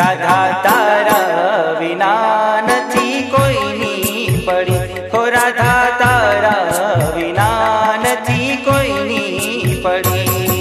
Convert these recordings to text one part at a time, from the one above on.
राधा तारा विना नथी कोईनी पड़ी हो राधा तारा विना नथी कोईनी पड़ी।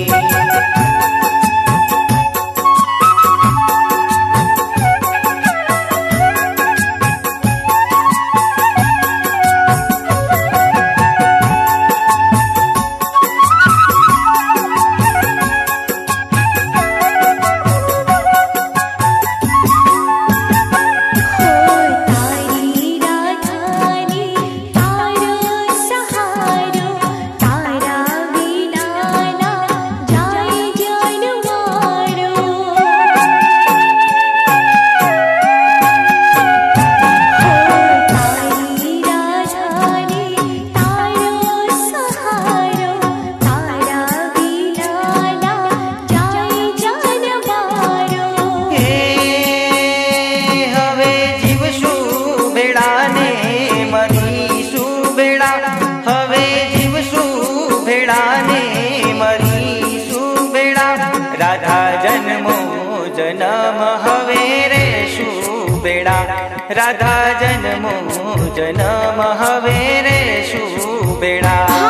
राधा जन्मो जन्म हवे रे शू बेड़ा राधा जन्मो जन्म हवे रे शू बेड़ा।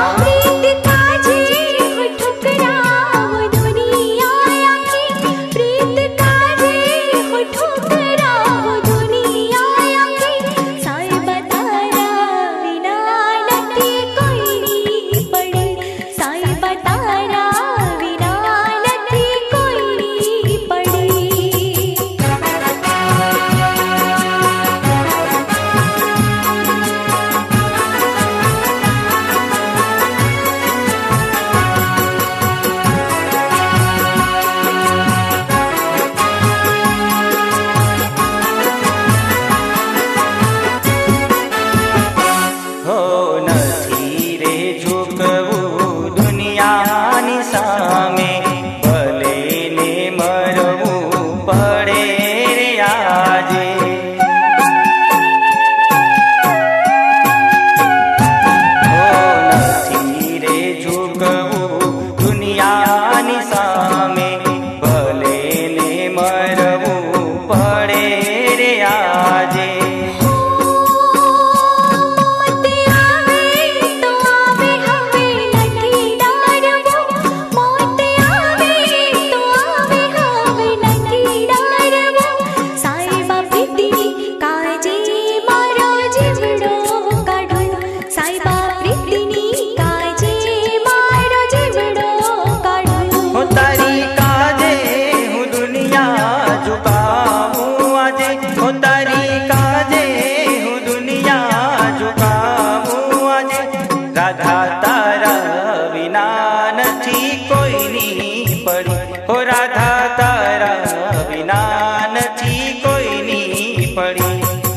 राधा तारा विना नथी कोईनी पड़ी हो राधा तारा विना नथी कोईनी पड़ी।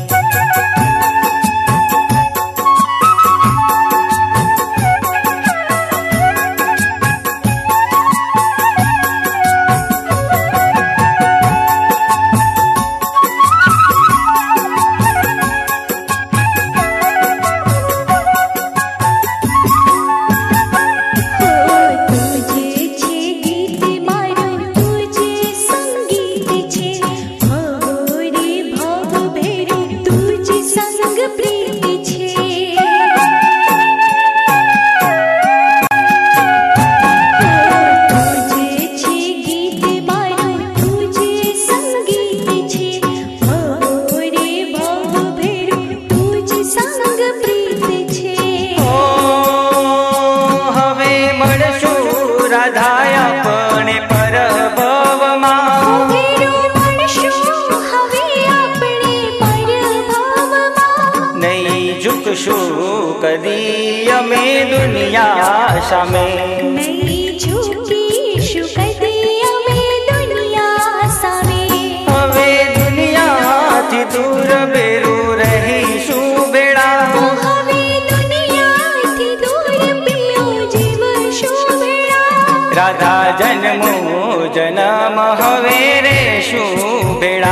कदी अमे दुनिया सामे नहीं झुकीशु कदी अमे दुनिया सामे हवे दुनिया थी दूर बेरू रहीशु बेड़ा हवे दुनिया थी दूर पियो जीवशु बेड़ा राधा जन्मो जन्म हवे रे शू बेड़ा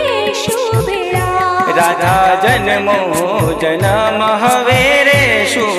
राधा जन्मो जन्म हवे रे शू